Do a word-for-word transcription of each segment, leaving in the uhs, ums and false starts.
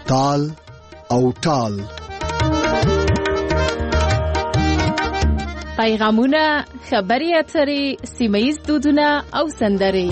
تال او ټال. پیغامونه، خبري اترې، سیمه‌ییز دودونه او سندرې.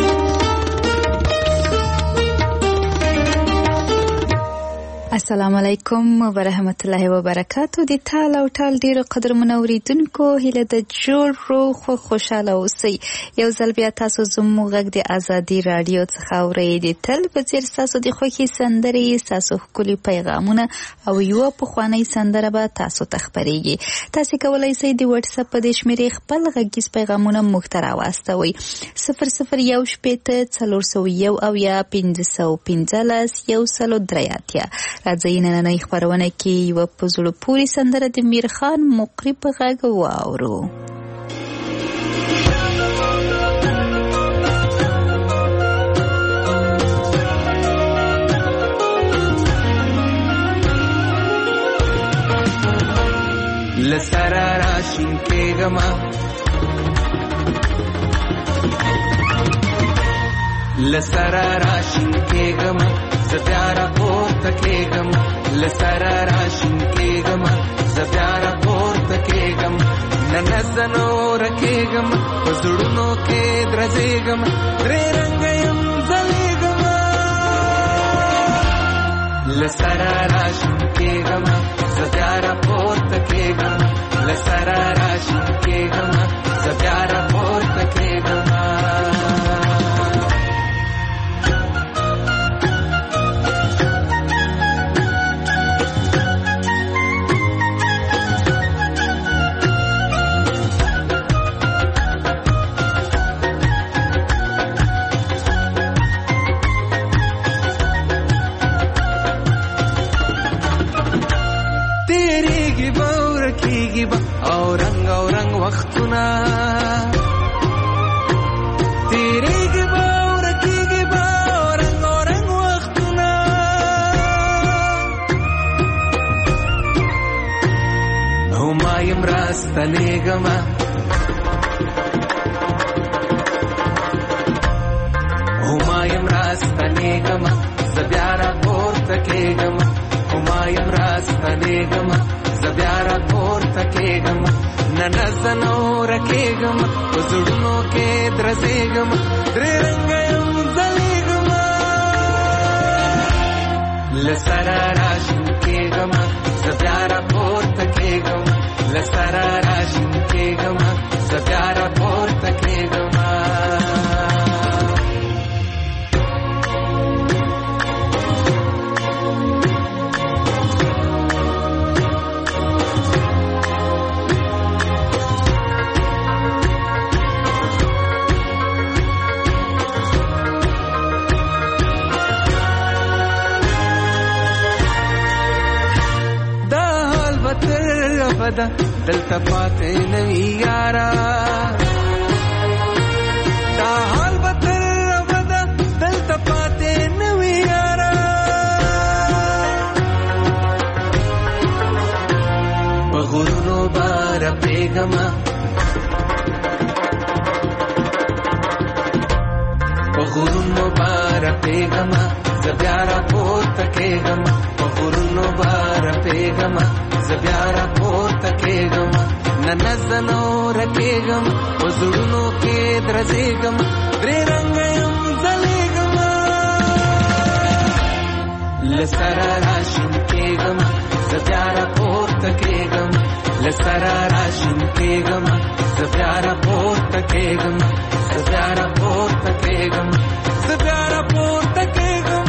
السلام علیکم ورحمت الله وبرکاتو. د تال او ټال ډیرو قدرمنو اوریدونکو هیله د جوړ روغ خو خوشاله اوسئ. یو ځل بیا تاسو زموږ غږ د ازادي رادیو څخه اورئ. د تل په څیر تاسو د خوښي سندرې، تاسو ښکلي پیغامونه او یو پخوانی سندره به تاسو ته خپرېږي. تاسو کولای شئ د واتس اپ په دې شمیرې خپل غږیز پیغامونه موږ ته راواستوئ. صفر صفر یو شپېته څلور سوه یو اویا پنځه سوه پنځلس یو سل درې اتیا. راځئ نننۍ خپرونه کې یوه په زړه پورې سندره د میرخان مقری په غږ واورو. لسرا راشین کېږما لسرا راشین کېږما زبیارا پورته کېږم لسرا راشین کېږم زبیارا پورته کېږم نن زنور کېږم په زړونو کې درځېږم درې رنګه یم ځلېږم لسرا راشین کېږم زبیارا پورته کېږم لسرا راشین کېږم زبیارا پورته کېږم. او رنگ او رنگ وختونه تیریږي به او رکیږي به او رنگ او رنگ وختونه او ما یم راستنېږمه او ما یم راستنېږمه زه بیا راپورته کېږمه او ما یم راستنېږمه زه بیا راپورته کېږم نن زه نوره کېږم په زړونو کې درځېږم درې رنګه یم ځلېږم له سره راشین کېږم زه بیا راپورته کېږم له سره راشین کېږم زه بیا راپورته کېږم. بدا دلته پاتې نوی یارا دا حال به تر بدا دلته پاتې نوی یارا په غرونو بار پیغما په غرونو بار پیغما زه بیا راپورته کېږم په غرونو بار پیغما زه بیا راپورته کېږم نن زه نوره کېږم په زړونو کې درځېږم درې رنګه یم ځلېږم له سره راشین کېږم زه بیا راپورته کېږم له سره راشین کېږم زه بیا راپورته کېږم زه بیا راپورته کېږم زه بیا راپورته کېږم.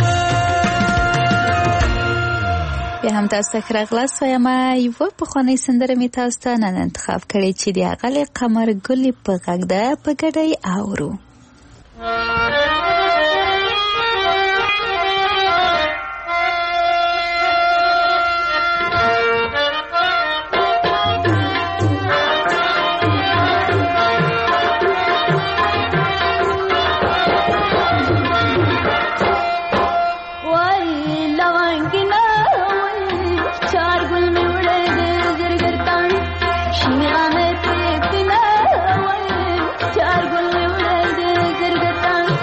بیا هم تاسو ته راغلاست وایم یوه پخوانۍ سندره مې تاسو ته نن انتخاب کړې چې د اغلې قمر ګلې په غږ ده، په ګډه یې اورو. Shira mein te tina, char gul ude zirgatan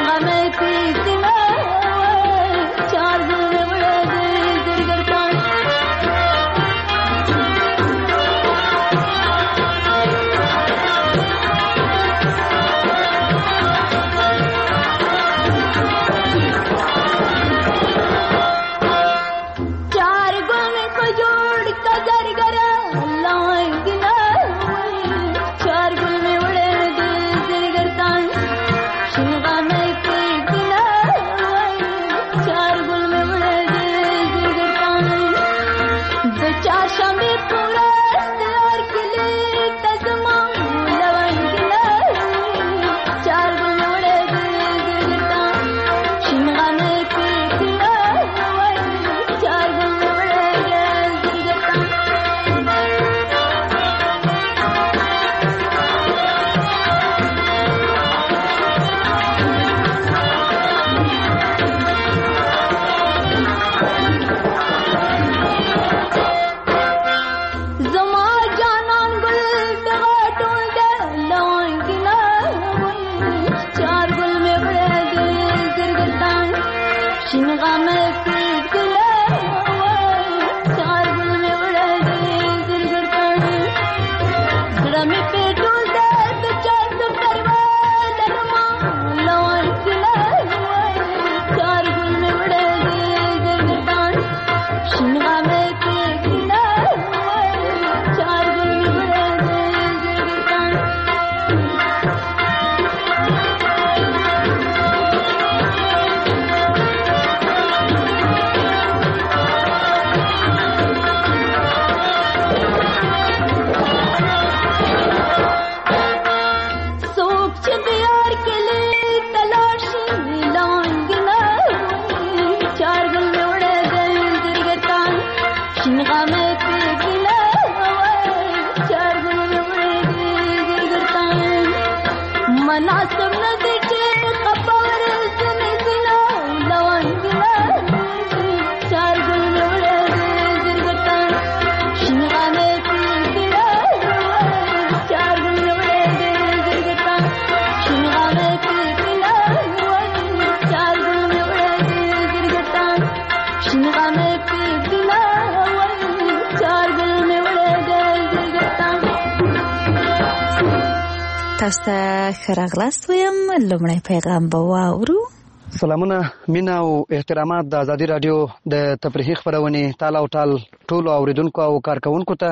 تاسو ته ښه راغلاست وایم. لومړی پیغام به واورو. سلامونه، مینه او احترامات د ازادي رادیو د تفریحي خپرونې تال او ټال ټولو اوریدونکو او کارکونکو ته،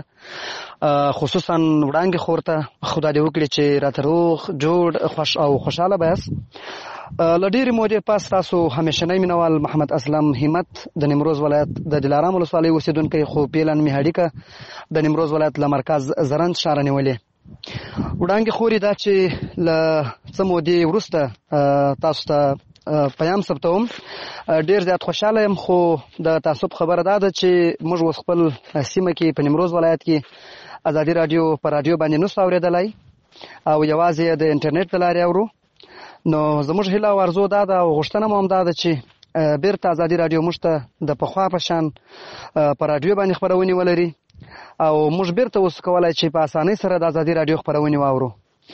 خصوصا وړانګې خور ته خدای دې وکړي چې راته روغ جوړ خوش او خوشحاله به یاست. له ډېرې مودې پس تاسو همیشنی مینوال محمد اسلم همت د نیمروز ولایت د دلارام ولسوالۍ اوسېدونکی، خو پیلن مې هډیکه د نیمروز ولایت له مرکز زرند ښاره نیولې. وړانګې خورې دا چې له څه مودې وروسته تاسو ته پیام ثبتوم، ډېر زیات خوشحاله یم. خو د تعصب خبره دا ده چې موږ اوس خپل سیمه کې په نیمروز ولایت کې ازادي رادیو په رادیو باندې نشو اورېدلی او یوازې د انټرنیټ د لارې اورو. نو زموږ هیله او ارزو دا ده او غوښتنه مو هم دا ده چې بیرته ازادي رادیو موږ ته د پخوا په شان په رادیو باندې خپرونې ولري او موږ بیرته اوس کولای چې په اسانۍ سره د ازادي رادیو خپرونې واورو.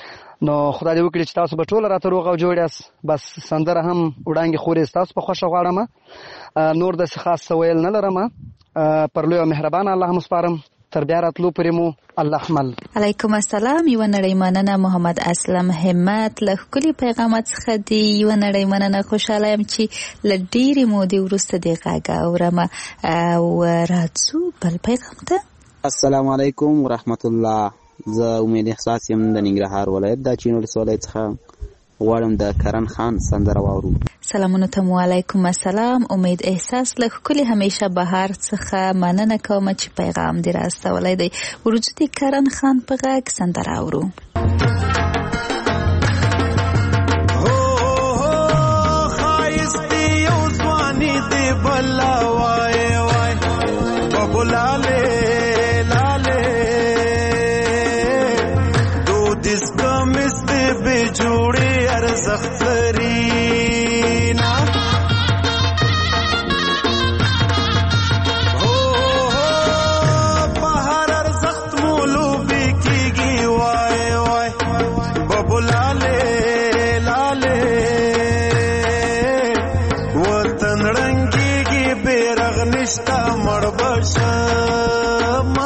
نو خدای دې وکړي چې تاسو به ټول راته روغ او جوړ یاست. بس سندره هم وړانګې خورې ستاسو په خوښه غواړم. نور داسې خاص څه ویل نه لرم. پر لوی او مهربانه الله هم سپارم. تر بیا راتلو پورې مو الله حمل. علیکم السلام. یوه نړۍ مننه محمد اسلم همت له ښکلي پیغامات څخه دی. یوه نړۍ مننه. خوشحاله یم چې له ډېرې مودې وروسته دې غږ اورم او راځو بل پیغام ته. السلام علیکم ورحمت الله. زه امید احساس یم د ننګرهار ولایت د چین ولسوالۍ څخه. غواړم د کرن خان سندره واورو. سلامونه ته مو علیکم السلام. امید احساس له ښکلي همیشه بهار څخه مننه کوم چې پیغام دې راستولی دی. ورجو د کرن خان په غږ سندره اورو. ښایستې یو ځواني دې بله وای وای ببو لالې جوړې ارزښت لري نه. هو په هر ارزښت مو لوبې کېږي وای وای ببو لالې لالې مړ بشما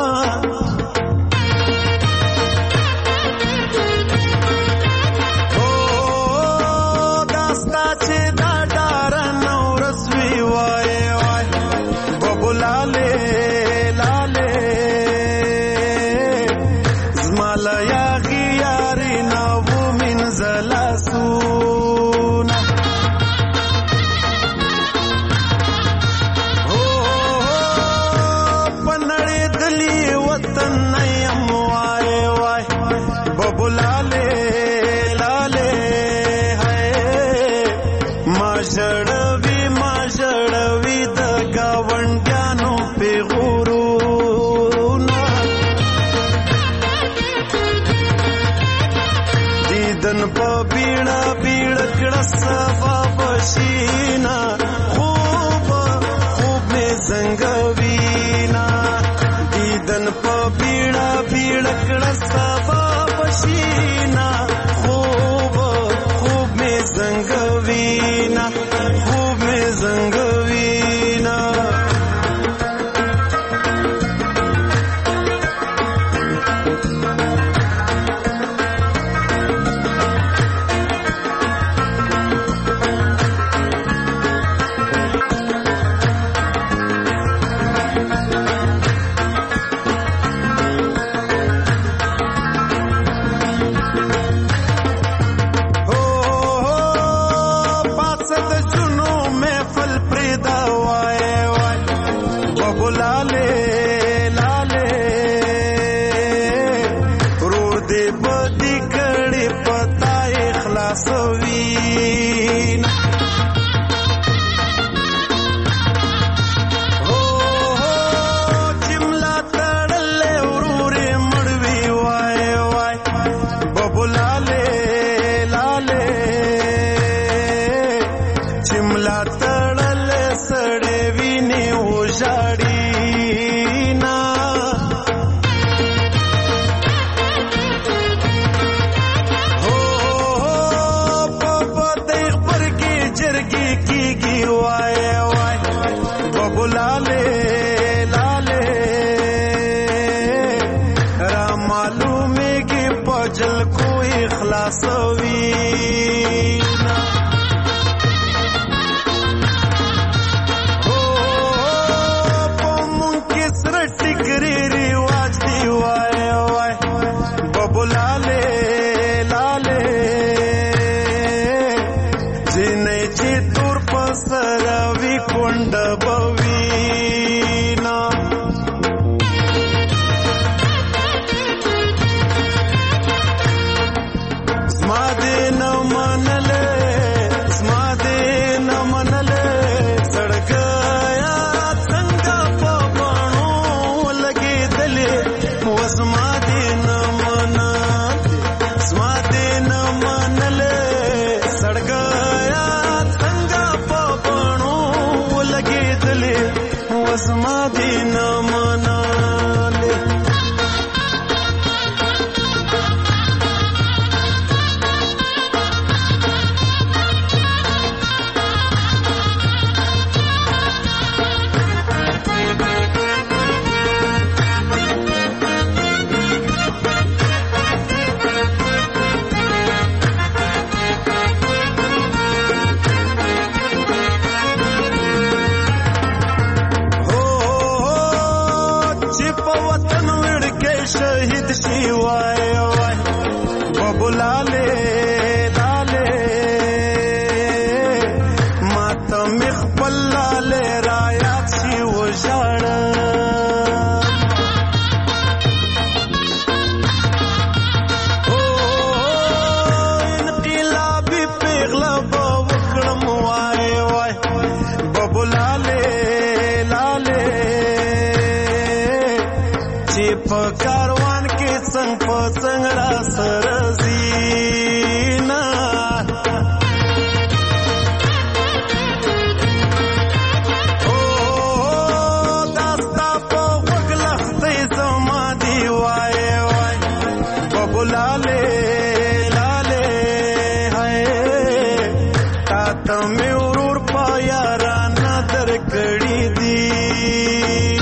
مې ورور په یارانه درکړې دي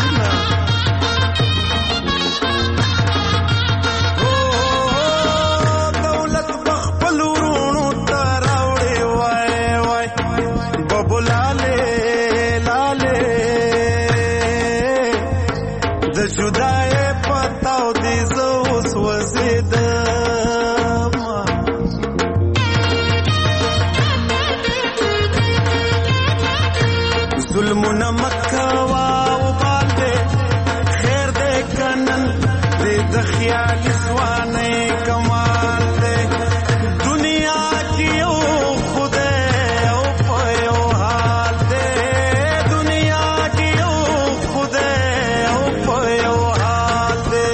ظلمونه مکوا وبال دې خیر دې کنن دې د خیال ځوانه کمال دې دنیا کې یو خدای او په یو حال دې دنیا کې یو خدای او په یو حال دې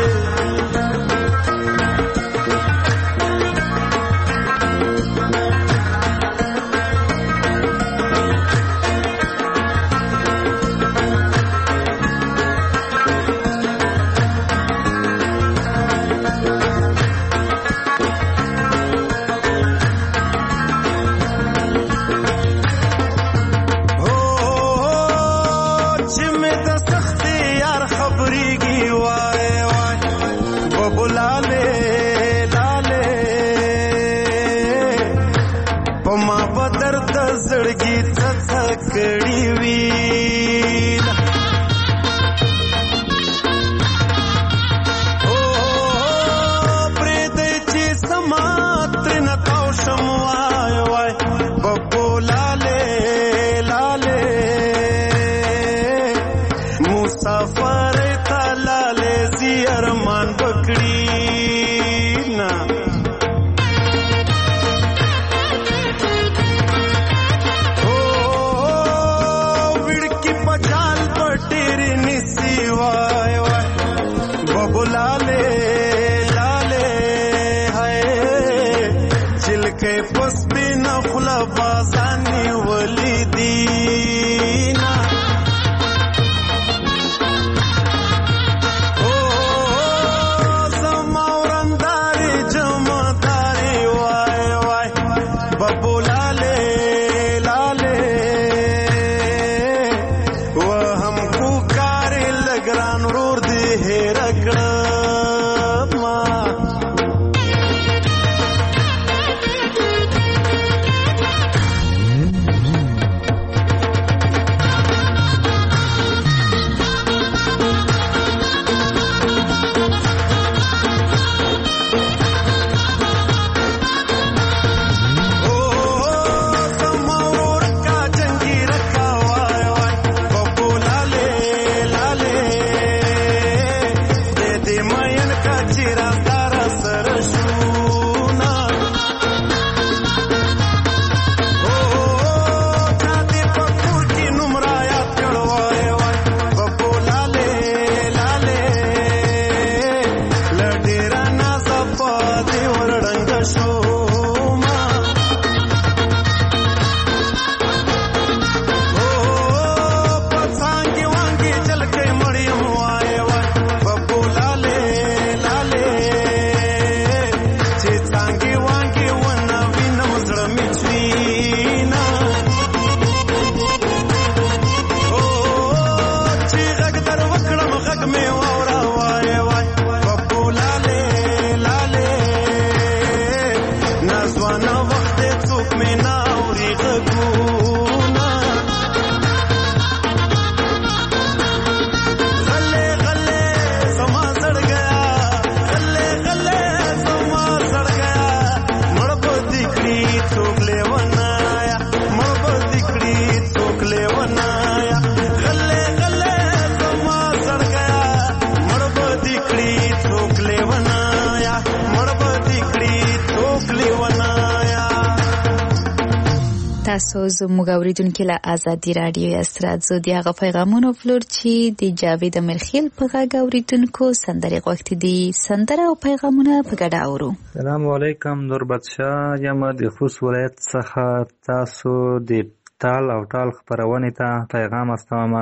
تاسو زموږ اوریدونکو له ازادي رادیو یاست. راځو د هغه پیغامونو پلور چې د جاوید امیرخیل په غږ اوریدونکو سندرې غوښتي دي. سندره او پیغامونه په ګډه اورو. سلام علیکم. نور بادشاه یم د خوست ولایت څخه. تاسو د تال او ټال خپرونې ته پیغام استوم.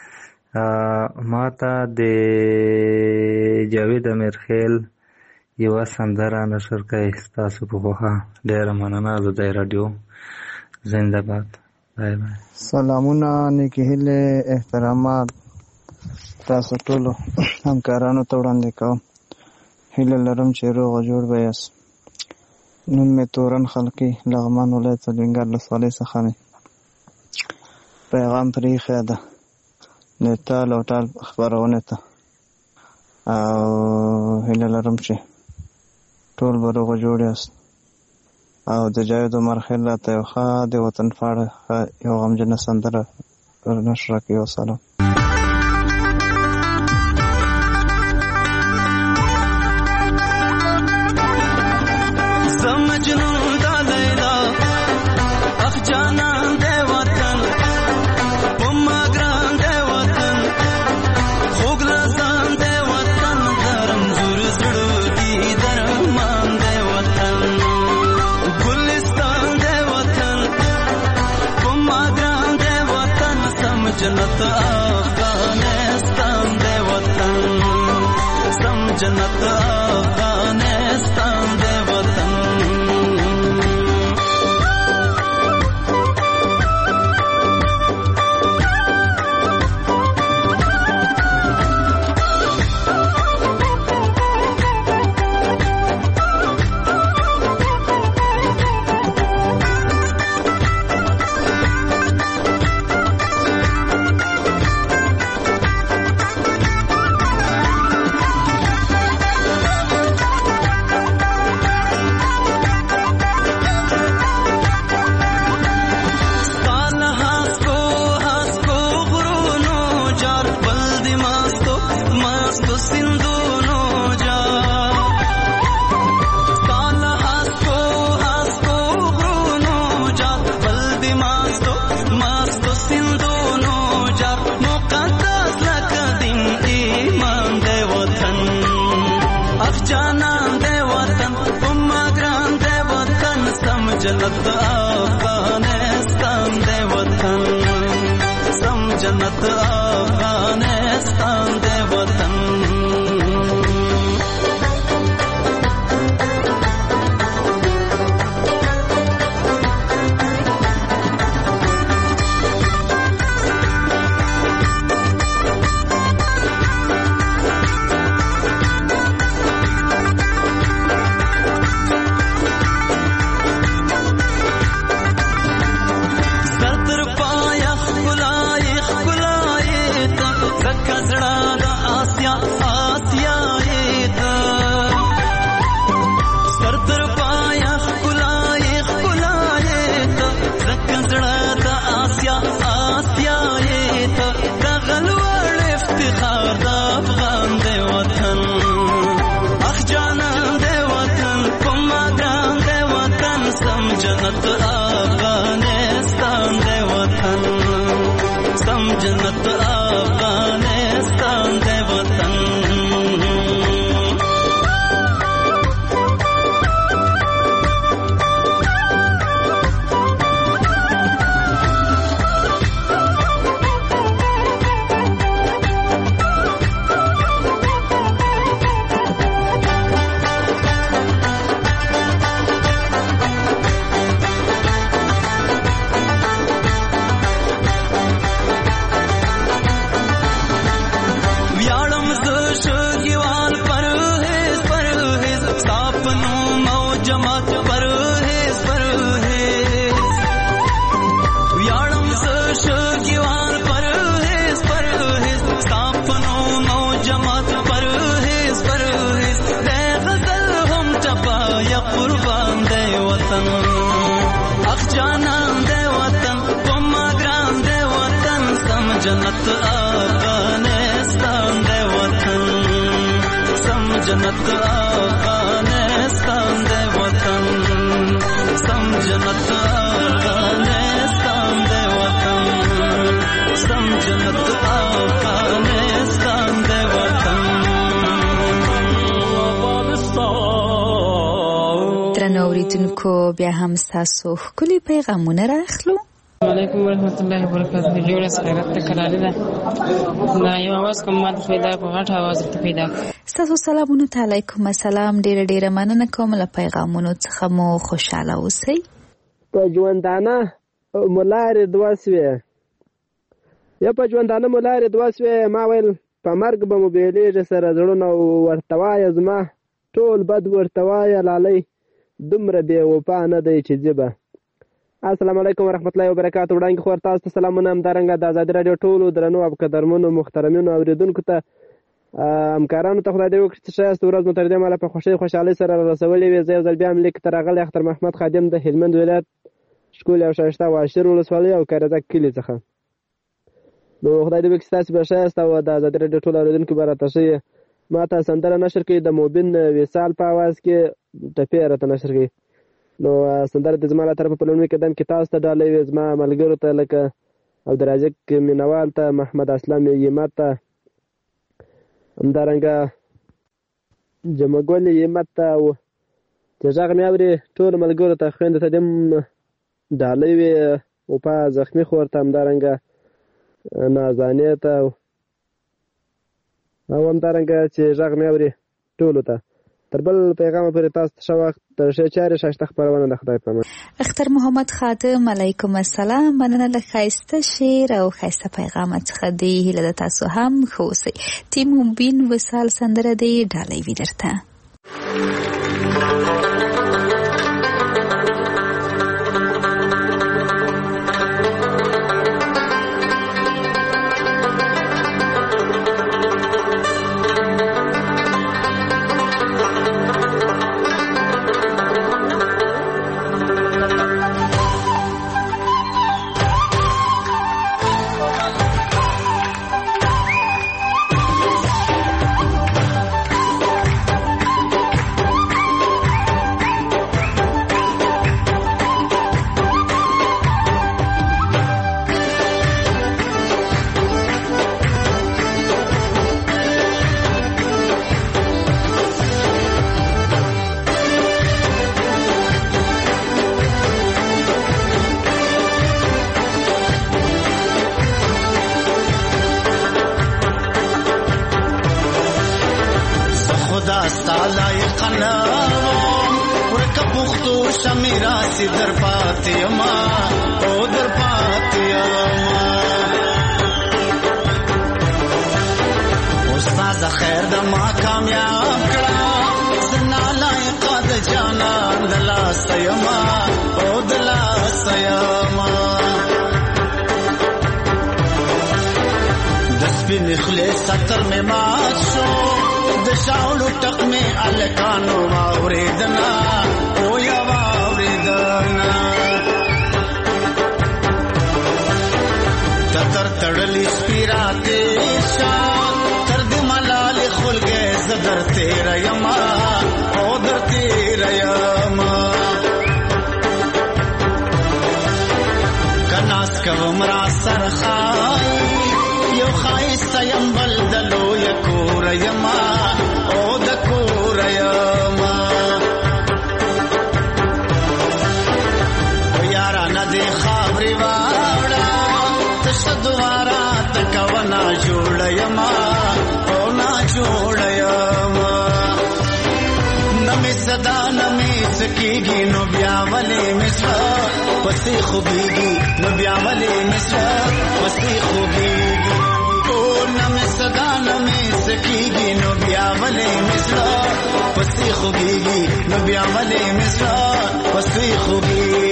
ما ته د جاوید امیرخیل یوه سندره نشر کړئ. ستاسو په خوښه. ډېره مننه. ازادي رادیو زنده باد. بای بای. سلامونه، نیکی هیلې، احترامات تاسو ټولو همکارانو ته وړاندې کوم. هیله لرم چې روغ جوړ به یاست. نوم مې تورن خلقي، لغمان ولایت څلوینګر ولسوالۍ څخه مې پیغام پرې ایښی ده د تال او ټال خپرونې ته، او هیله لرم چې ټول به روغ جوړ یاست. او د جاوید امیرخیل راته یو ښه د وطن په اړه یو غمجنه سندره نشره کې. وسلام. जन्नत अफगानिस्तान दे वतन, सम जन्नत अफगानिस्तान दे वतन. जन्नत अफगानिस्तान दे वतन, सम जन्नत अफगानिस्तान दे वतन. जन्नत अफगानिस्तान दे वतन, सम जन्नत अफगानिस्तान दे वतन. जन्नत अफगानिस्तान दे वतन, सम जन्नत अफगानिस्तान दे वतन, सम जन्नत अफगानिस्तान दे वतन, सम जन्नत अफगानिस्तान दे वतन. درنو اوریدونکو بیا هم ستاسو ښکلي پیغامونه راخلو. علیکم ورحمت الله وبرکاته. جوړه خیرت ته کلاله ده دا یو आवाज کوم ما ته پیدا په غټ आवाज ته پیدا. ستاسو سلامونه علیکم السلام. ډیر ډیر مننه کوم له پیغامونو څخه مو خوشاله اوسئ. په ژوندانه مولارې دوه سوې یا په ژوندانه مولارې دوه سوې ما ویل په مرګ به مو بیلیږي سره زړونه ورته وایه زما ټول بد ورته وایه لالۍ دومره بې وفا نه دی چې ځبه. السلام علیکم ورحمت الله وبرکاته. وړاندې خو تاسو ته سلامونه همدارنګه د ازادي راډیو ټولو درنو او قدرمنو محترمینو اوریدونکو ته همکارانو ته خدای دې وکړي چې ښایسته ورځ مو تر دې مهاله په خوښۍ خوشحالۍ سره رسولې وي. زه یو ځل بیا هم لیک ته راغلی اختر محمد خادم د هلمند ولایت ښکلې او ښایسته واشر ولسوالۍ او کارزک کلي څخه. نو خدای دې وکړي چې تاسې به ښایست او د ازادي راډیو ټول اورېدونکي به راته ښه ما ته سندره نشر کړي د مبین وصال په اواز کې ټپې راته نشر کړي. نو سندره د زما له طرفه په لومړي قدم کې تاسو ته ډالۍ وي، زما ملګرو ته لکه عبدالرازق مینوال ته، محمد اسلام یمت ته، همدارنګه جمعګل یمت ته او چې غږ مې اوري ټولو ملګرو ته، خویندو ته دې هم ډالۍ وي، وپا زخمي خور ته، همدارنګه نازانې ته او همدارنګه چې غږ مې اوري ټولو ته. تر بل پیغامه پورې تاسو ته ښه وخت، ښې چارې، ښایسته خپرونه د خدای په امان. اختر محمد خادم علیکم السلام. مننه له ښایسته شعر او ښایسته پیغام څخه دی. هیله ده تاسو هم ښه اوسئ. تیم مبین وصال سندره دی ډالۍ وي درته. ستر میں مات شو د شاولو ټق میں الکانو واوریدنا او یا واوریدنا تر تړلی سپیراته شان تر دې ملال خلګه زدر تیرا یما او در تیرا یما کناس کومرا سرخای یو خایسته یم بل د لویه کوره یما او د کوره یما او یارانه دې خبرې واوړه تشه دواره تکوه ناجوړه یما او ناجوړه یما نه مې صدا نه مې څه کېږي نو بیا ولې مې زړه پسې خوږېږي نو بیا ولې مې زړه پسې خوږېږي نمې صدا نمې سکیږي نو بیا ولې مزړه پسې خوږېږي نو بیا ولې مزړه پسې خوږېږي.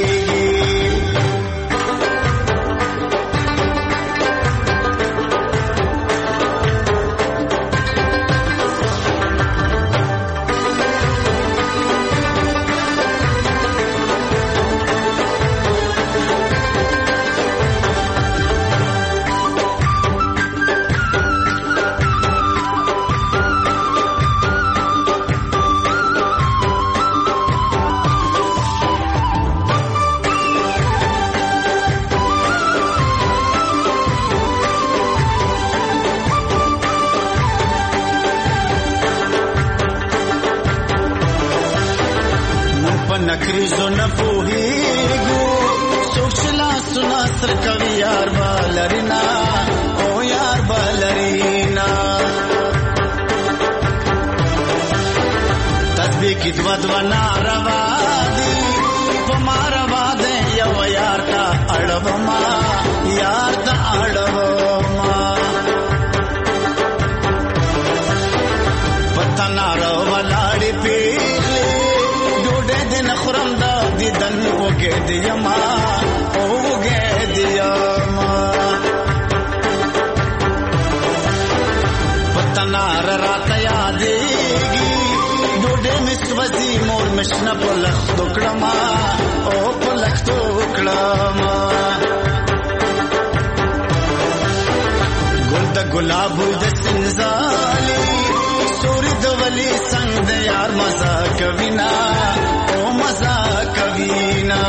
نکریزو نپوهیگو سوچلا سنا سر کوي یار بالرینا او یار بالرینا تسبیح کی دوا دوا ناروا دی پما روا دے یو یار تا اڑوما یار تا اڑوما پتا نارو ولاړی پیغلی دن خورم دا دیدن وگے دیما او وگے دیما پتنار رات یادیگی ڈوڈے مسوزی مور مشنا پلخ دکڑما او پلخ دکڑما ګلاب د سنزالي سوري د ولي څنګه د یار مزا کوینا او مزا کوینا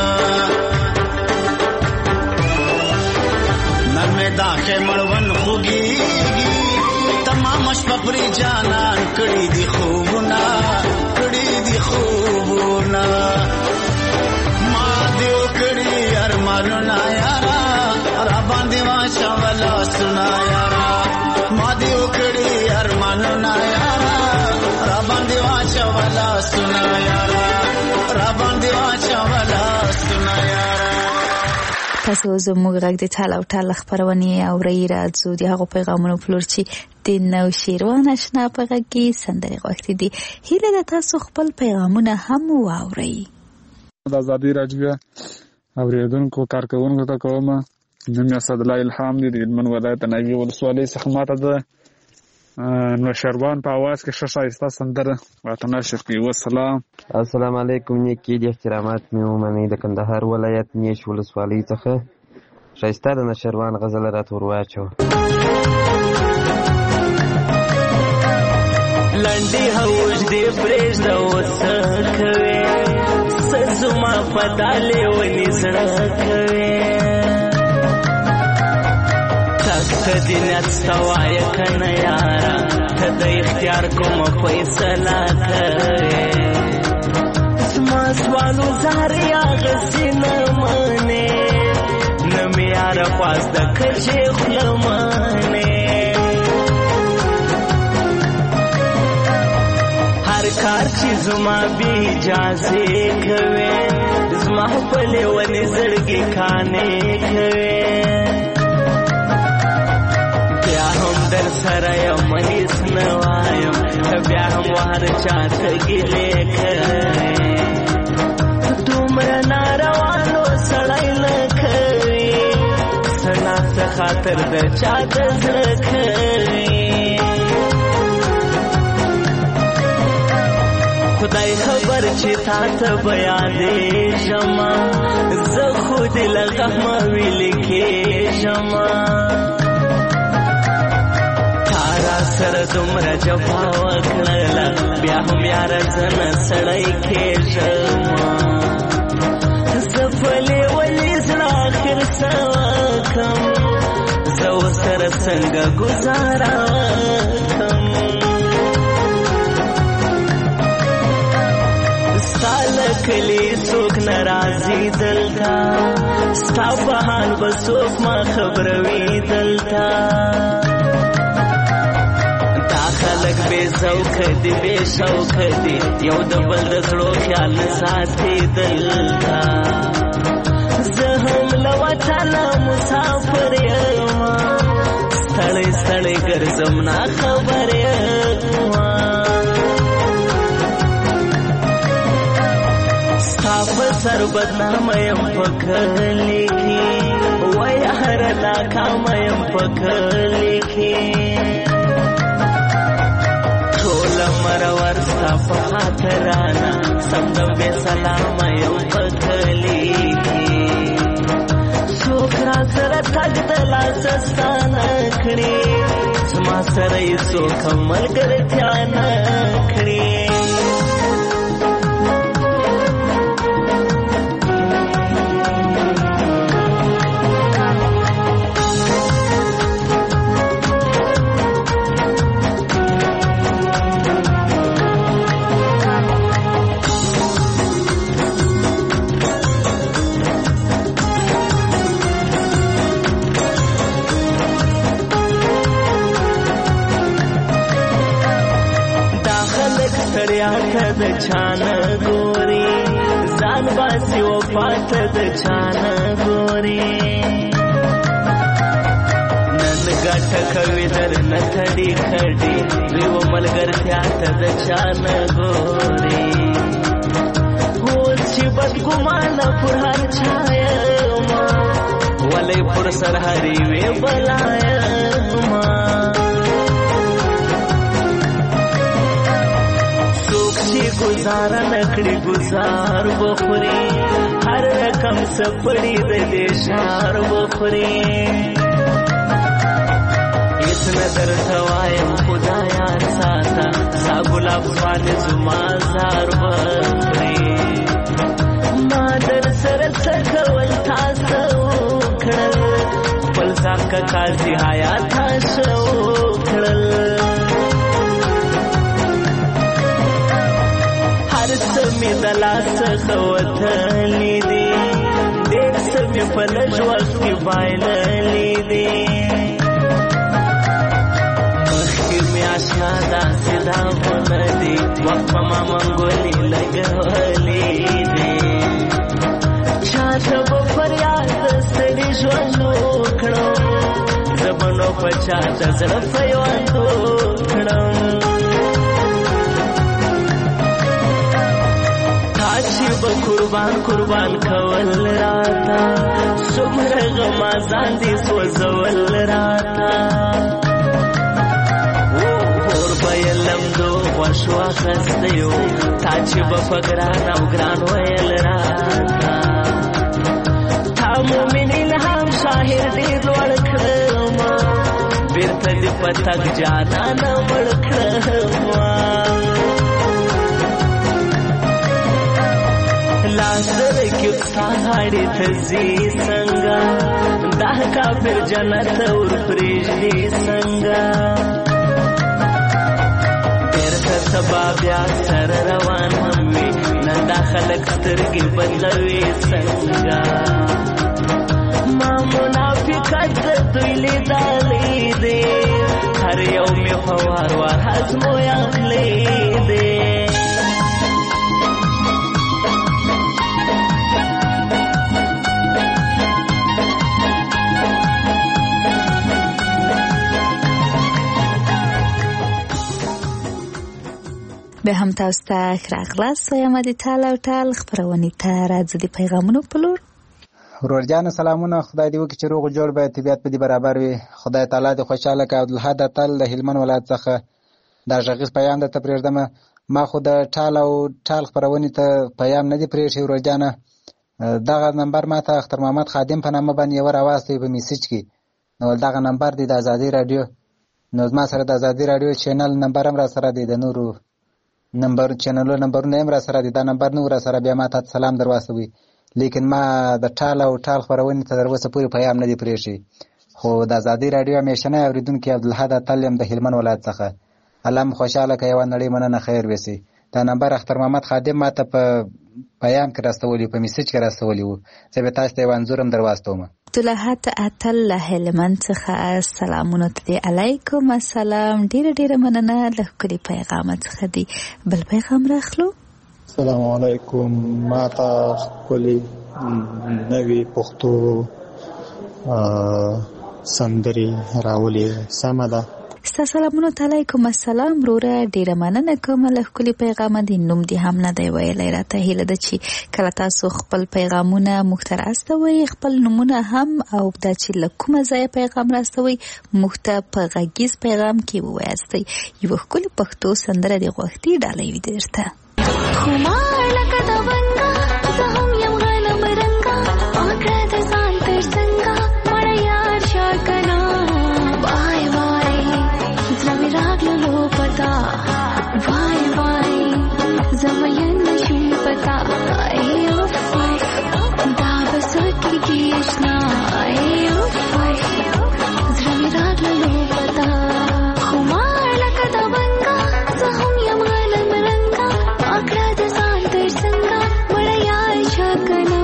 نن مې داخه مړون خوږيږي تمام شپه پرې جانان کړي دي خوبونه کړي دي خوبونه ما دیو کړي ارمانونه یارا را باندې واچا ولا سنا یارا ما دیو کړي ارمانونه یارا را باندې واچا ولا سنا یارا را باندې واچا ولا سنا یارا. تاسو زموږ غږ د ټال او ټال خبرونه اورئ راځو د هغو پیغامونو پلور چې د نو شیروان آشنا په غږ کې سندرې غوښتي دي. هیله ده تاسو خپل پیغامونه هم واورئ. د ازادي راډیو اوریدونکو کارکونکو ته کومه نوم اسد الله الهام دی د هلمند ولایت ناوی ولسوالۍ څخه ماته د نوشروان په आवाज کې ښه ښایسته سندره راته نشر کوي. والسلام السلام علیکم. نیکي د احترامات مې ومنئ د کندهار ولایت نیش ولسوالۍ څخه ښایسته د نوشروان غزل راته ور واچوه. لنډې هوج دې پرېږده اوس څه کوې څه زما په دا لیوني زړه کوې ته دې نیت سته وایه که نه یاره ته د اختیار کومه فیصله کوې زما سوالو زارې اغسې نه منې نه مې یاره خواست ده که چې خوله منې هر کار چې زما بې اجازې کوې زما په لیونې زړګي کانې کوې بیا هم در سره یم هېڅ نه وایم بیا هم هر چا ته ګیلې کوې دومره ناروانو سړی نه کوي څه ناڅه خاطر د چا د زړه کوي خدای خبر چې تا ته به یادېږمه زه خو دې له غمه ویلې کېږمه تا را سره دومره جفا وکړله بیا هم یاره زه نه سړی کېږمه زه په لیوني زړه آخر څه وکړم زه اوس سره څنګه ګزاره وکړم ستا له کلي څوک نه راځي دلته ستا په حال به څوک ما خبروي دلته دا خلک بې ذوقه دي بې شوقه دي یو د بل د زړو خیال نه ساتي دلته زه هم له وطنه مسافر یم ستړی ستړی ګرځم ناخبر یم په سر بدنامه یم په کلي کې وای هره ناکامه یم په کلي کې ټوله مرور ستا په خاطرانه سمدم بې سلامه یم په کلي کې څوک را سره تګ د لاسه ستا نه کړي زما سره یې څوک هم ملګرتیا نه کړي د چانه ګوري ځان باسي وفات د چانه ګوري نن ګټه کوي در نه کړي کړي یو ملګرتیا ته د چانه ګوري اوس چې بدګمانه پر هر چا یم ولې پر سر هرې وې بلا یم گزارا نکڑی گزار بخوری ہر رقم سپڑی دے دے شار بخوری اس درته وایم خدایا ساته سا ګلاب ځوانې زما زار وکړې ما در سره څه کول تاسو وکړل خپل ځان که قاضي حیات تاسو وکړل هر څه مې د لاسه وتلي دي ډېر څه مې په لږ وخت کې بایللي دي مخکې مې اشنا داسې داغونه دي وخت په ما منګولې لګولې دي چاته به فریاد د ستړي ژوند وکړم زه به نو په چاته زړه پیوند وکړم چې به قربان قربان کول راته څومره غما ځان دې سوځول راته اور به یې لمدو غوښ واخیستی و تا چې به په ګران او ګران ویل راته تا مومن الهام شاهر دې لوړ کړمه بېرته دې په تګ جانانه مړ کړمه لاسر کې ستا غاړې ته ځي څنګه دا کافر جنت ور پرېږدي څنګه بېرته سبا بیا سره روان هم وي نن دا خلک سترګې بدلوي څنګه ما منافقت د دوی لیدلی دی هر یو مې په وار وار ازمویلی دی به هم تاسو ته ښه راغلاست وایم د ټال او ټال خپرونې ته راځو د پیغامونو په لور ورور جانو سلامونه خدای دې وکړي چې روغ جوړ به طبیعت په دې برابر وي خدای تعالی دې خوشحاله کړي عبدالحد اتل د هلمند ولایت څخه دا غږیز پیغام درته پرېږدم ما خو د ټال او ټال خپرونې ته پیغام نه دی پرېښی ورور جانه دغه نمبر ما ته اختر محمد خادم په نامه باندې یو راواستوي په میسج کې نو دغه نمبر دی د ازادي راډیو نو ما سره د ازادي راډیو چینل نمبر هم را سره دی د نورو نمبر چینلو نمبرونه هم را سره دي دا نمبر نو را سره بیا ما ته سلام در واستوي لیکن ما د ټال او ټال خپرونې ته تر اوسه پورې پیغام نه دی پرېښی خو د ازادي راډیو همیشنی اورېدونکی عبدالحد اتل یم د هلمند ولایت څخه الله م خوشحاله که یوه نړۍ مننه خیر وسي دا نمبر اختر محمد خادم ما ته په پیام کې راستولی په میسج کې راستولی و زه به تاسو ته یو انځور هم در واستوم عبدالحد اتل له هلمند څخه سلامونه ته علیکم السلام ډیره ډیره مننه له ښکلي پیغام څخه دی بل پیغام راخلو السلام علیکم ما ته ښکلي نوې پښتو سندرې راولې سمه ده ستا سلامونه ته علیکم السلام وروره ډیره مننه کوم له ښکلي پیغامه د نوم دې هم نه دی ویلی راته هیله ده چې کله تاسو خپل پیغامونه موږ ته راستوئ خپل نومونه هم او دا چې له کومه ځایه پیغام راستوئ موږ ته په غږیز پیغام کې ووایاستئ یوه ښکلې پښتو سندره د غوښتي ډالۍ وي درته خمار لکه د بنګا زه هم یم غلم رنګا اکړه د ځان تر څنګه مړه یار شا کنا وای وای زړه مې راغلو پتا وای وای زمین نشي پتا ایو وای دا بس کیږي اشنا ایو وای زړه مې راغلو پتا خمار لکه د بنګا زه هم یم غلم رنګا اکړه د ځان تر څنګه مړه یار شا کنا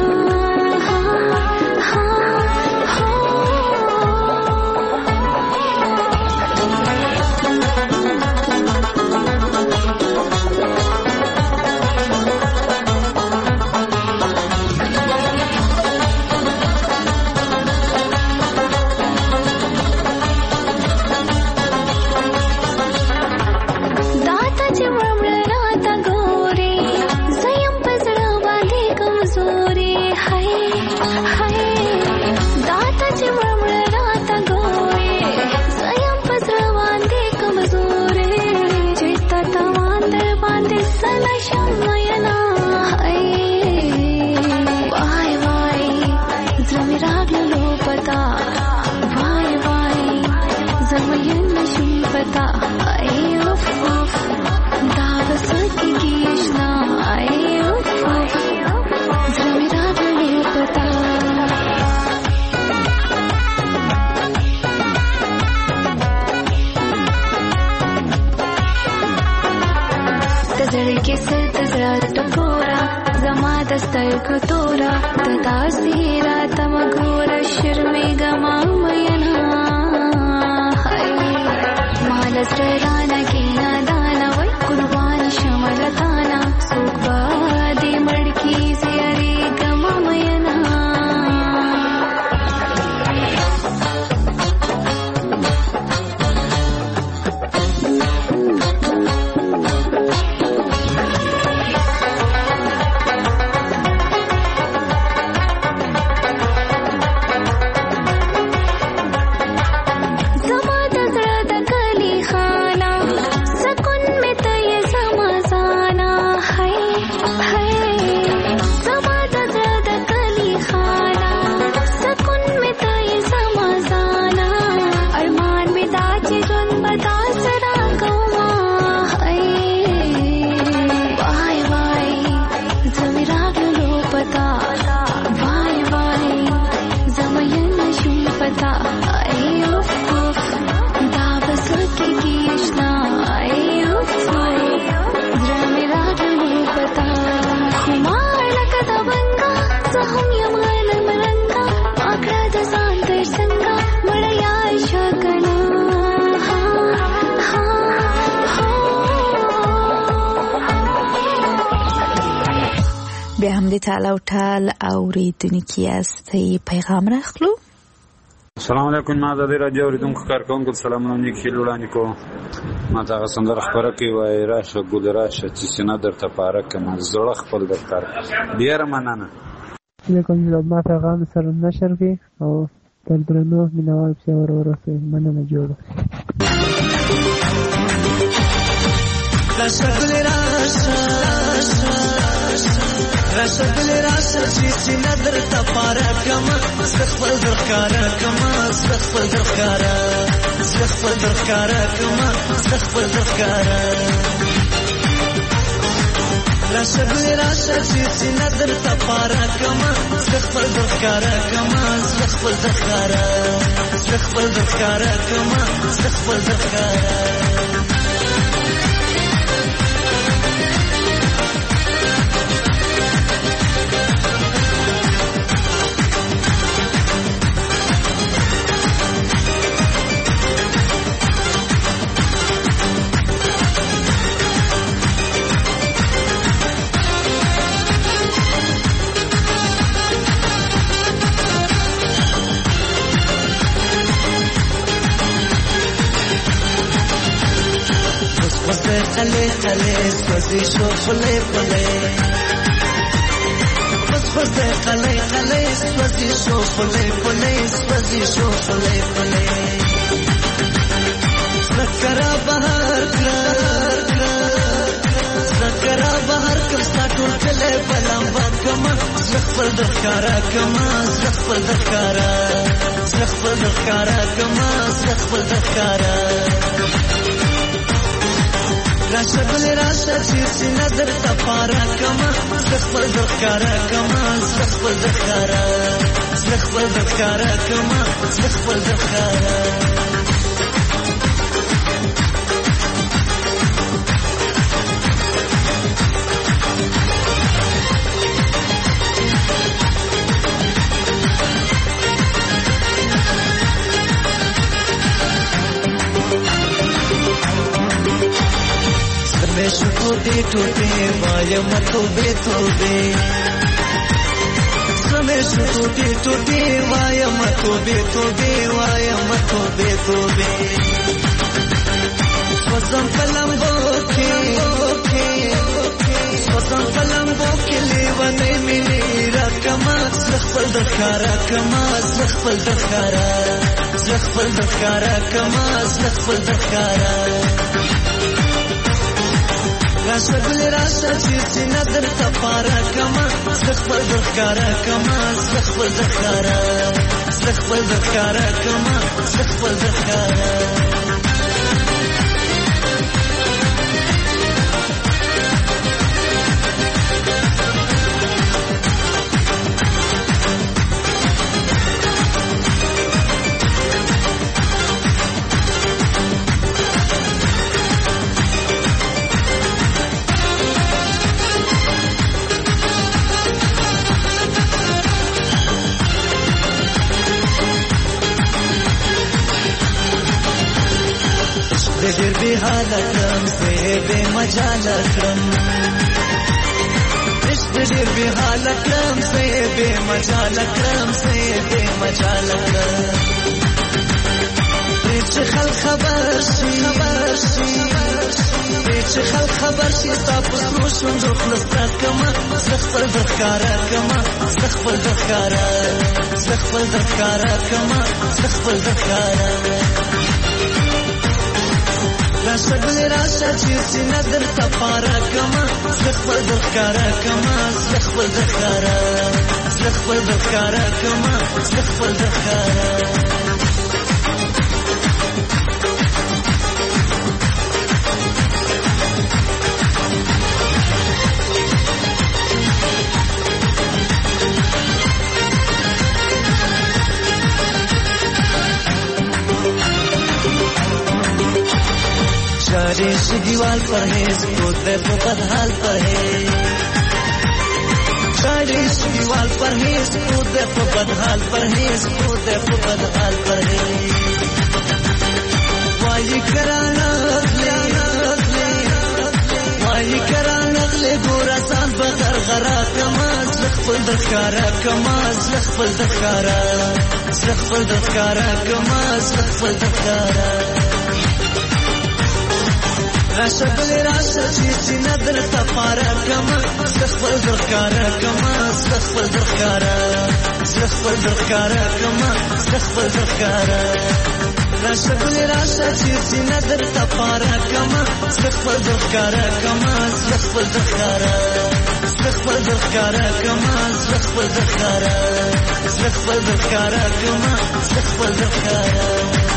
Zamayan پتا ای اوف اوف دا بس کیږي اشنا ای اوف اوف زمي راغلی پتا تزړ کې ست تزړ ټکورا زما دستر کو تورا تداسي رات مګور شرمې ګما مینا مال سرانا کې نادانا وای قربان شمل تانا سوبا دې مړکی سيري ګما مینا بیا هم د تعالی او ټال اوریدونکي یاستئ پیغام راخلو. السلام علیکم. ما د رادیو اوریدونکو کارکونکو سلامونه نیکی وړاندې کوم. ما ته سندره خبره کوي وای راشه ګل راشه چې سینه درته پاره کما زړه خپل درکار ډیر مننه. علیکم جناب ما پیغام سره نشر کی او تر درنو مینوال په اور ورته مننه جوړ. راشه ګل راشه راشه ګل راشه چې سینه درته پاره کما خپل درکار کما خپل درکار خپل درکار کما خپل درکار راشه ګل راشه چې سینه درته پاره کما خپل درکار کما خپل درکار خپل درکار کما خپل درکار خلي خلي سوزي شو خلي خلي بس بس خلي خلي سوزي شو خلي خلي سوزي شو خلي خلي ذكرى بهر ذكرى بهر كم ساتون كله بلام كما زخفل ذكرى كما زخفل ذكرى زخفل ذكرى كما زخفل ذكرى راشه ګل راشه چې سینه درته پاره کما خپل درکاره کما خپل درکاره خپل درکاره کما خپل درکاره Meshu tobe tobe vaya matobe tobe Sameshu tobe tobe vaya matobe tobe vaya matobe tobe Swazam palambo ke Swazam palambo ke levane mini rakama Zakhfal dakhara kama zakhfal dakhara Zakhfal dakhara kama zakhfal dakhara راشه ګل راشه چې سینه درته پاره کما خپل درکاره کما خپل درکاره خپل درکاره کما خپل درکاره ډېر بې حاله کړم زه یې بې مجاله کړم عشق دې ډېر بې حاله کړم زه یې بې مجاله کړم زه یې بې مجاله کړم پرې چې خلک خبر شي خبر شي پرې چې خلک خبر شي ستا په سرو شونډو خوله ستا کړمه زه خپل درد ښکاره کړمه زه خپل درد ښکاره زه خپل درد ښکاره کړمه زه خپل درد ښکاره راشه ګلې راشه چې سینه درته پاره کړمه زه خپل درد ښکاره کړمه زه خپل درد ښکاره زه خپل درد ښکاره کړمه زه خپل درد ښکاره چارے سے دیوال پرہیز کودے تو بدحال پرہیز چارے سے دیوال پرہیز کودے تو بدحال پرہیز کودے تو بدحال پرہیز وائی کرانا اغلے وائی کرانا اغلے گورا سان بغر غرا کماز لخفل دخکارا کماز لخفل دخکارا لخفل دخکارا کماز لخفل دخکارا راشه ګلې راشه چې سینه درته پاره کړمه زه خپل درد ښکاره کړمه زه خپل درد ښکاره زه خپل درد ښکاره کړمه زه خپل درد ښکاره راشه ګلې راشه چې سینه درته پاره کړمه زه خپل درد ښکاره کړمه زه خپل درد ښکاره زه خپل درد ښکاره کړمه زه خپل درد ښکاره زه خپل درد ښکاره کړمه زه خپل درد ښکاره.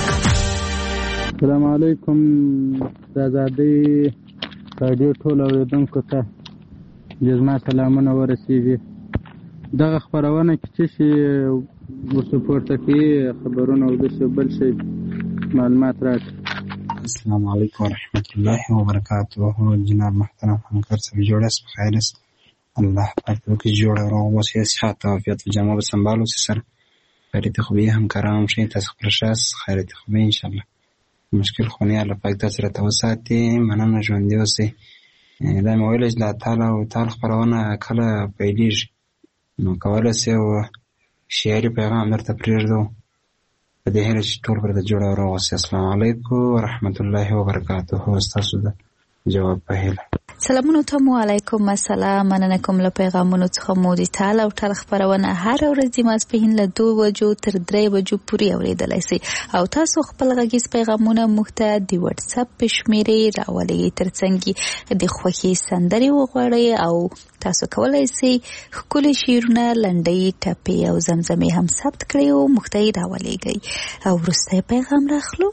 السلام علیکم د ازادۍ راډیو ټول اورېدونکو ته زما سلامونه ورسېږي. دغه خپرونه کې څه شي ورڅ پورته کوي خبرونه او داسې بل شی معلومات راکړي. السلام علیکم ورحمت الله وبرکاته. جناب محترم همکار صاحب جوړ است بخیر است. الله پاک وکړي جوړ روغ اوسئ، صحت او عافیت په جامه به سنبال اوسئ. سره خیریت خوبی همکاران هم شئ، تاسو خپل ښه یاست، خیریت خوبی انشاءالله. مشکل خو نه الله پاک تاسو راته وساتي. مننه، ژوندي اوسئ. دا مې ویل چې د تعالی او تعالی خپرونه کله پیلېږي نو کولی سئ شعري پیغام درته پرېږدو په دې هیله چې ټول پرته جوړ او روغ اوسئ. السلام علیکم ورحمت الله وبرکاته. ستاسو د جواب په هیله. سلامونه ته مو علیکم السلام. مننه کوم له پیغامونو څخه مو د تعالی او تعالی خبرونه هر ورځ د ماسپښین له دوه بجو تر درې بجو پورې اورېدلی سئ او تاسو خپل غږیز پیغامونه موږ ته د وټساپ په شمېرې راولئ، ترڅنګ د خوښۍ سندرې وغواړئ او تاسو کولی سئ ښکلي شعرونه، لنډۍ، ټپې او زمزمې هم ثبت کړئ او موږ ته یې راولېږئ. او وروستی پیغام راخلو.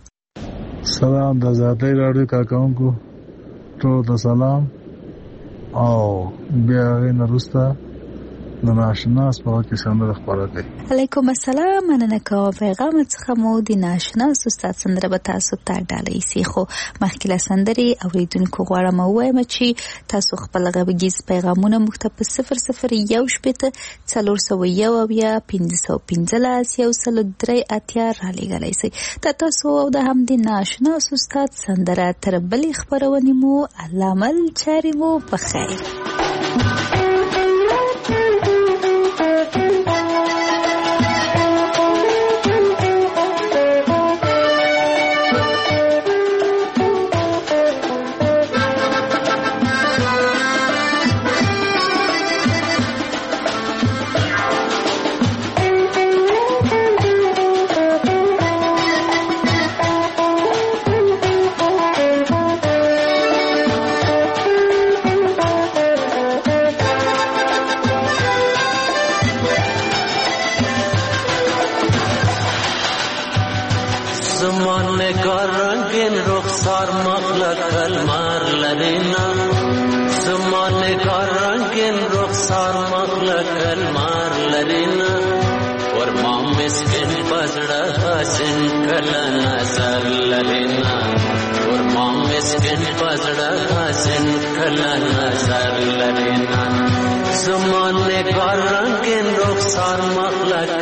سلام د ازادۍ راډیو کارکوونکو ټول ته سلام. او بیا هغې نه وروسته د ناشناس په غږ کې سندره خپاره کړئ. علیکم السلام. مننه کوم. پیغام څخه مو د ناشناس استاد سندره به تاسو ته ډالۍ سي، خو مخکې له سندرې اورېدونکو غواړم ووایم چې تاسو خپل غږیز پیغامونه موږ ته په صفر صفر یو شپېته څلور سوه یو اویا پنځه سوه پنځلس یو سل درې اتیا رالېږلی سئ. دا تاسو او د همدې ناشناس استاد سندره تر بلې خپرونې مو الله مل چارې مو په خیر.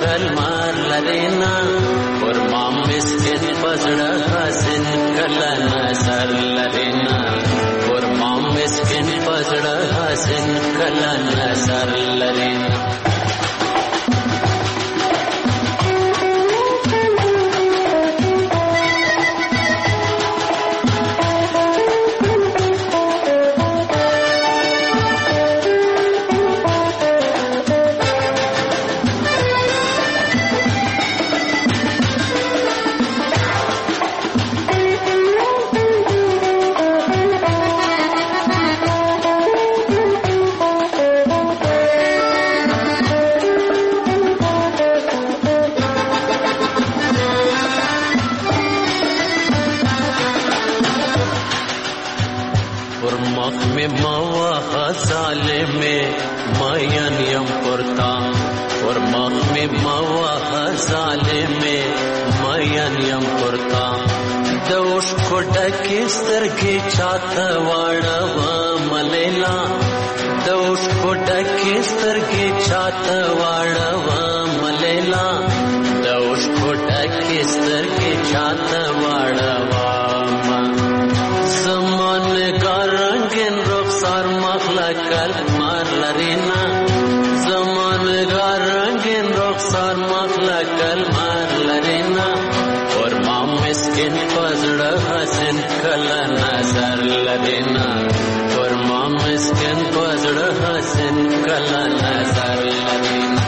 Kalmar larina, or mom miskin, Bazra, Hasin, Kalan. حسن کله نظر لري سترګې چاته واړوه ملیلا د اوښکو ډکې سترګې چاته واړوه ملیلا د اوښکو ډکې سترګې چاته واړوه زما نګار رنګین رخسار مخله کلمار لري نه زما نګار رنګین رخسار مخله کلمار لري نه اور ما مسکین پزړه حسن کله نظر لرینا اور ما مسکین پزړه حسن کله نظر لرینا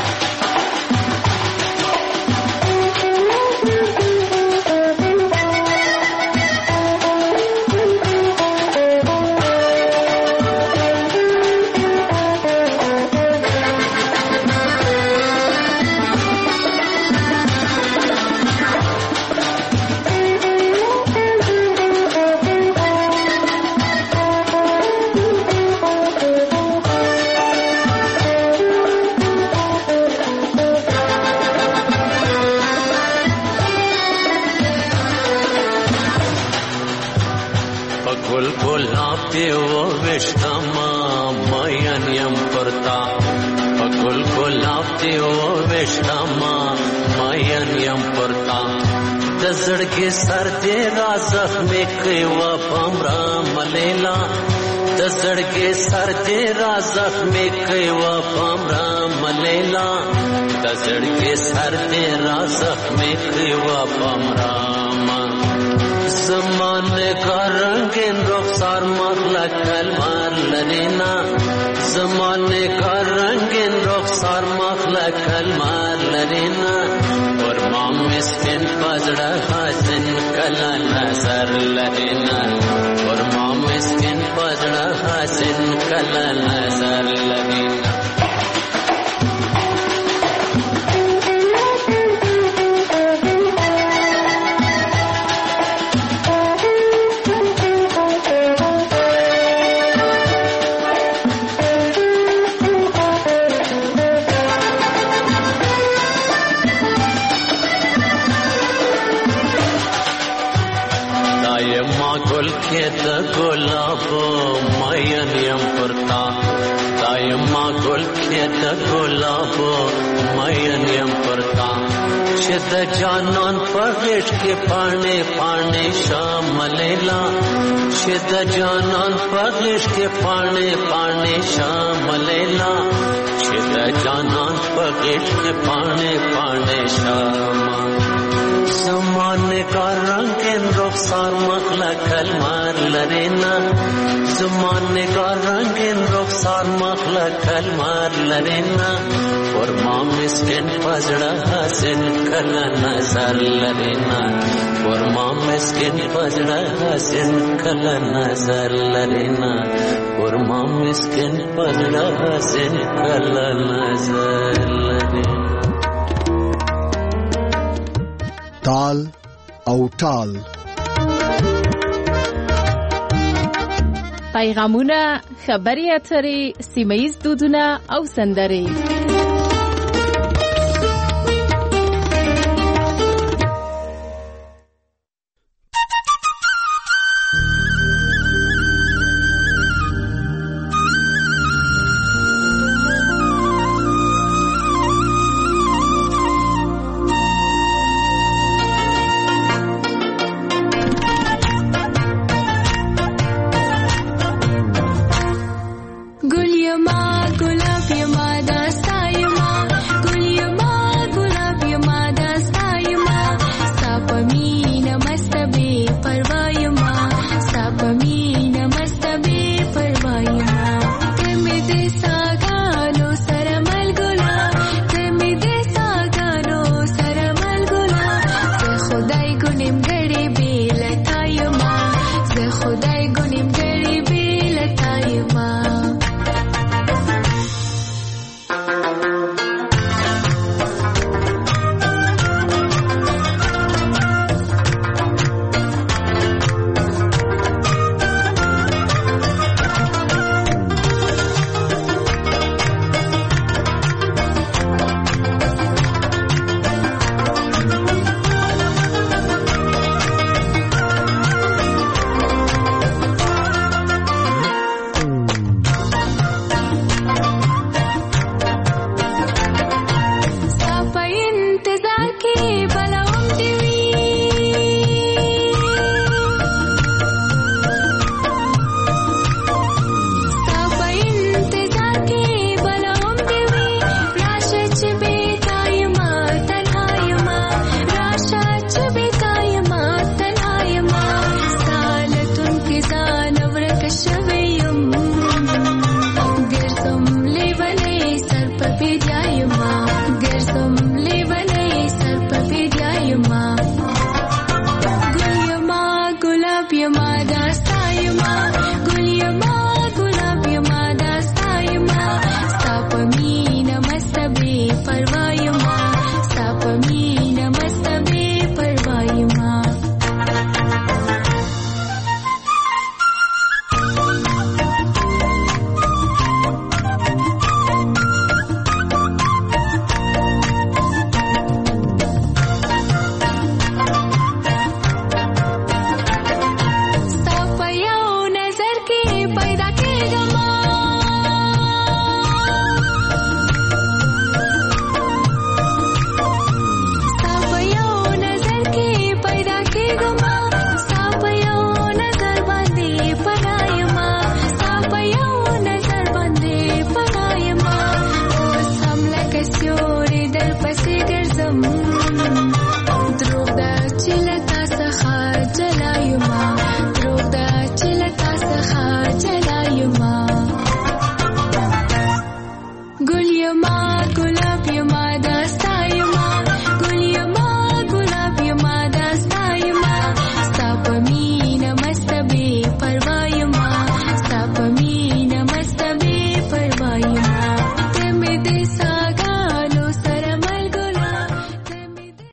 زړګي سر دې را زخمې کوي و پمرا ملیلا د زړګي سر دې را زخمې کوي و پمرا ملیلا د زړګي سر دې را زخمې کوي و پمرا زمانه کا رنگین رخسار مخله کلمار لرینا زمانه کا رنگین رخسار مخله کلمار لرینا اور ما مسکین پزړه حسن کله نظر لرینا اور ما مسکین پزړه حسن کله نظر لرینا د جانان پغېټ کې پاڼې پاڼې شاملیلا چې د جانان پغېټ کې پاڼې پاڼې شاملیلا چې د جانان پغېټ کې پاڼې پاڼې شام زمانه کا رنگین رخسار مخله کلمار لرینا زمانه کا رنگین رخسار مخله کلمار لرینا اور ما مسکین پزړه حسن کله نظر لرینا اور ما مسکین پزړه حسن کله نظر لرینا اور ما مسکین پزړه حسن کله نظر لرینا تال او ټال پیغامونه خبري اترې سیمه‌ییز دودونه او سندرې Good بلا